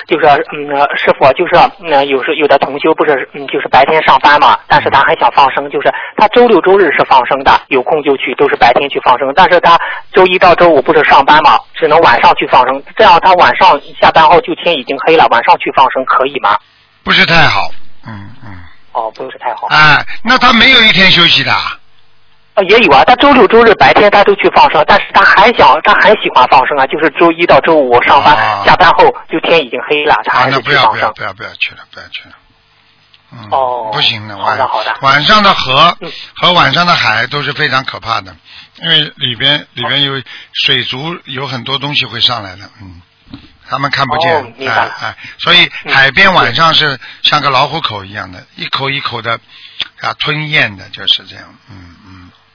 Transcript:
就是师傅，就是有的同修不是就是白天上班嘛，但是他还想放生，就是他周六周日是放生的，有空就去，都是白天去放生，但是他周一到周五不是上班嘛，只能晚上去放生，这样他晚上下班后就天已经黑了，晚上去放生可以吗？ 不是太好， 哦，不是太好。 那他没有一天休息的。 也有啊，他周六周日白天他都去放生，但是他很喜欢放生啊，就是周一到周五上班，下班后就天已经黑了，他还是去放生。 不要去了，不要去了。不行的， 好的。 晚上的河和晚上的海都是非常可怕的，因为里边有水族，有很多东西会上来的，他们看不见， 明白了。 所以海边晚上是像个老虎口一样的，一口一口的吞咽的，就是这样，